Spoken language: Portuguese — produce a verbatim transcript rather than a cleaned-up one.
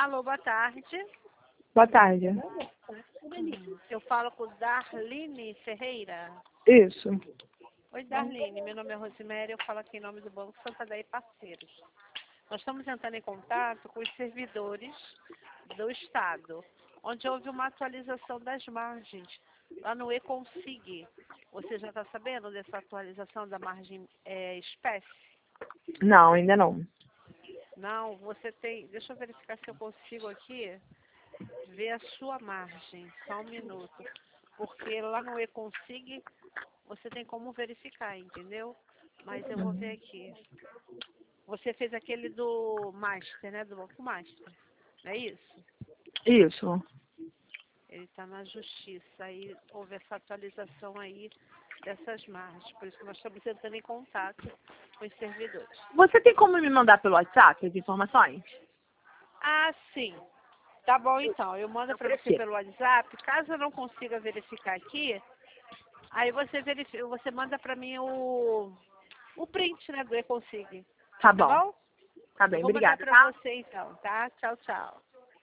Alô, boa tarde. Boa tarde. Eu falo com Darline Ferreira. Isso. Oi, Darline. Meu nome é Rosemary. Eu falo aqui em nome do Banco Santander e Parceiros. Nós estamos entrando em contato com os servidores do Estado, onde houve uma atualização das margens lá no E-Consig. Você já está sabendo dessa atualização da margem é, espécie? Não, ainda não. Não, você tem... Deixa eu verificar se eu consigo aqui ver a sua margem. Só um minuto. Porque lá no E-Consig você tem como verificar, entendeu? Mas eu vou ver aqui. Você fez aquele do Master, né? Do Banco Master. Não é isso? Isso. Ele está na justiça. Aí houve essa atualização aí dessas margens. Por isso que nós estamos entrando em contato com os servidores. Você tem como me mandar pelo WhatsApp as informações? Ah, sim. Tá bom, então. Eu mando para você pelo WhatsApp. Caso eu não consiga verificar aqui, aí você verifica, você manda para mim o, o print, né, do E-Consig. Tá Tá bom. bom? Tá Eu bem, vou mandar obrigada, para tá? você, então, tá? Tchau, tchau.